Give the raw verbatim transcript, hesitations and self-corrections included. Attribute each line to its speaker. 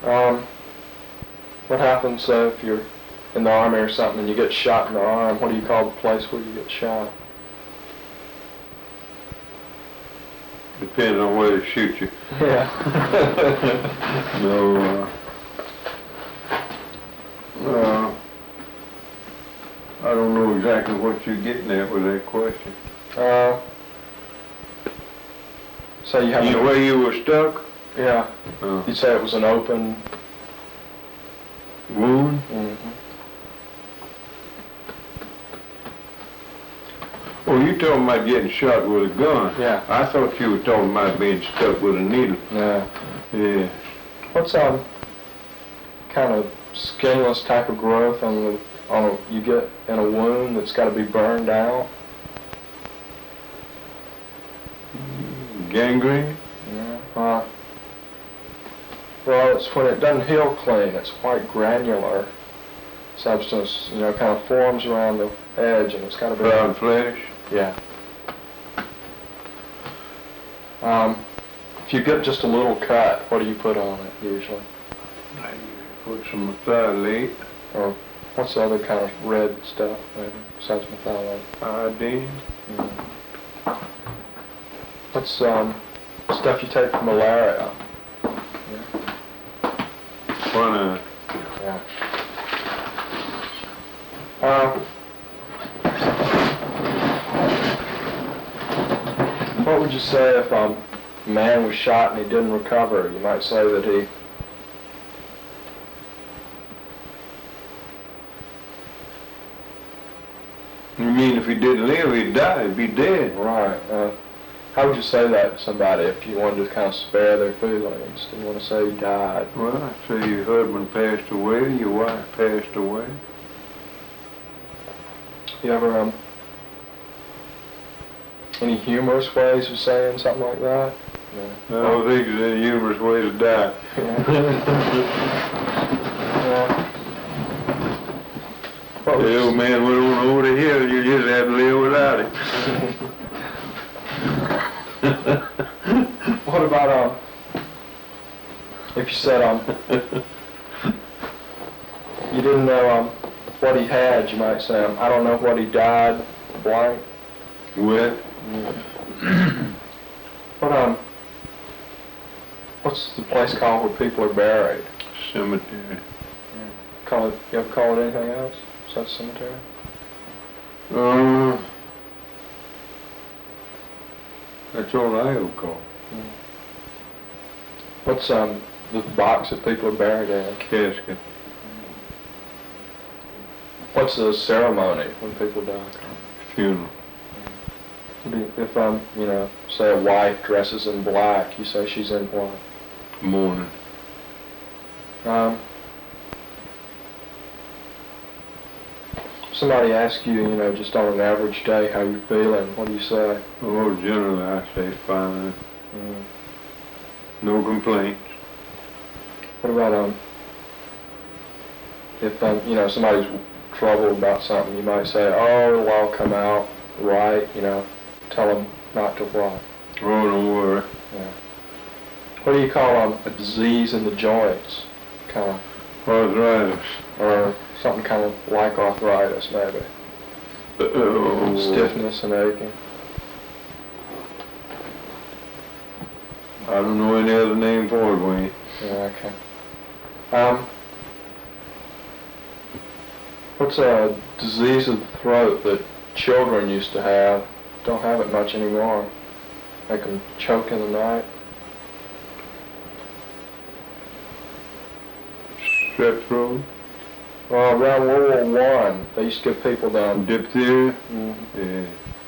Speaker 1: Um, what happens uh, if you're in the Army or something and you get shot in the arm? What do you call the place where you get shot?
Speaker 2: Depends on where they shoot you.
Speaker 1: Yeah.
Speaker 2: No, uh, uh, I don't know exactly what you're getting at with that question.
Speaker 1: Uh, so you have
Speaker 2: You know where you were stuck?
Speaker 1: Yeah.
Speaker 2: Uh,
Speaker 1: You'd say it was an open
Speaker 2: wound?
Speaker 1: Mm-hmm.
Speaker 2: Oh, you talking about getting shot with a gun?
Speaker 1: Yeah.
Speaker 2: I thought you were talking about being stuck with a needle.
Speaker 1: Yeah.
Speaker 2: Yeah.
Speaker 1: What's um kind of skinless type of growth on the on a, you get in a wound that's got to be burned out?
Speaker 2: Gangrene?
Speaker 1: Yeah. Uh, well, it's when it doesn't heal clean. It's white granular substance, you know, kind of forms around the edge, and it's got to be
Speaker 2: Brown flesh?
Speaker 1: Yeah. Um, if you get just a little cut, what do you put on it usually?
Speaker 2: I usually put some methylate.
Speaker 1: Or what's the other kind of red stuff, maybe, besides methylate?
Speaker 2: Iodine.
Speaker 1: Mm. What's um stuff you take for malaria? Yeah.
Speaker 2: One,
Speaker 1: Yeah. Uh, what would you say if um, a man was shot and he didn't recover? You might say that he
Speaker 2: You mean if he didn't live, he'd die, he'd be dead?
Speaker 1: Right. Uh, how would you say that to somebody if you wanted to kind of spare their feelings? Didn't want to say he died?
Speaker 2: Well, I say your husband passed away, your wife passed away.
Speaker 1: You ever, um, any humorous ways of saying something like that?
Speaker 2: I don't think there's any humorous way to die.
Speaker 1: Yeah. What would
Speaker 2: The
Speaker 1: you
Speaker 2: old man went on over the hill, you just have to live without it.
Speaker 1: What about, um, if you said, um, you didn't know, um, what he had, you might say, um, I don't know what he died, blank.
Speaker 2: What?
Speaker 1: What, um, what's the place called where people are buried?
Speaker 2: Cemetery.
Speaker 1: Call it, you ever call it anything else? Is that cemetery?
Speaker 2: Uh, that's all I ever call.
Speaker 1: What's, um, the box that people are buried in?
Speaker 2: Casket.
Speaker 1: What's the ceremony when people die?
Speaker 2: Funeral.
Speaker 1: If, um, you know, say a wife dresses in black, you say she's in what?
Speaker 2: Mourning.
Speaker 1: Um, somebody asks you, you know, just on an average day, how you're feeling, what do you say?
Speaker 2: Oh, generally I say fine.
Speaker 1: Mm.
Speaker 2: No complaints.
Speaker 1: What about, um, if, um, you know, somebody's troubled about something, you might say, oh, it'll all come out right, you know, tell them not to what?
Speaker 2: Oh, don't worry.
Speaker 1: Yeah. What do you call um, a disease in the joints? Kind of,
Speaker 2: Arthritis.
Speaker 1: or something kind of like arthritis, maybe.
Speaker 2: Uh-oh.
Speaker 1: Stiffness and aching.
Speaker 2: I don't know any other name for it, Wayne.
Speaker 1: Yeah, okay. Um, what's a disease of the throat that children used to have? Don't have it much anymore. Make them choke in the night.
Speaker 2: Strep throat.
Speaker 1: Well, around World War One, they used to give people the
Speaker 2: Diphtheria.
Speaker 1: mm,
Speaker 2: Yeah.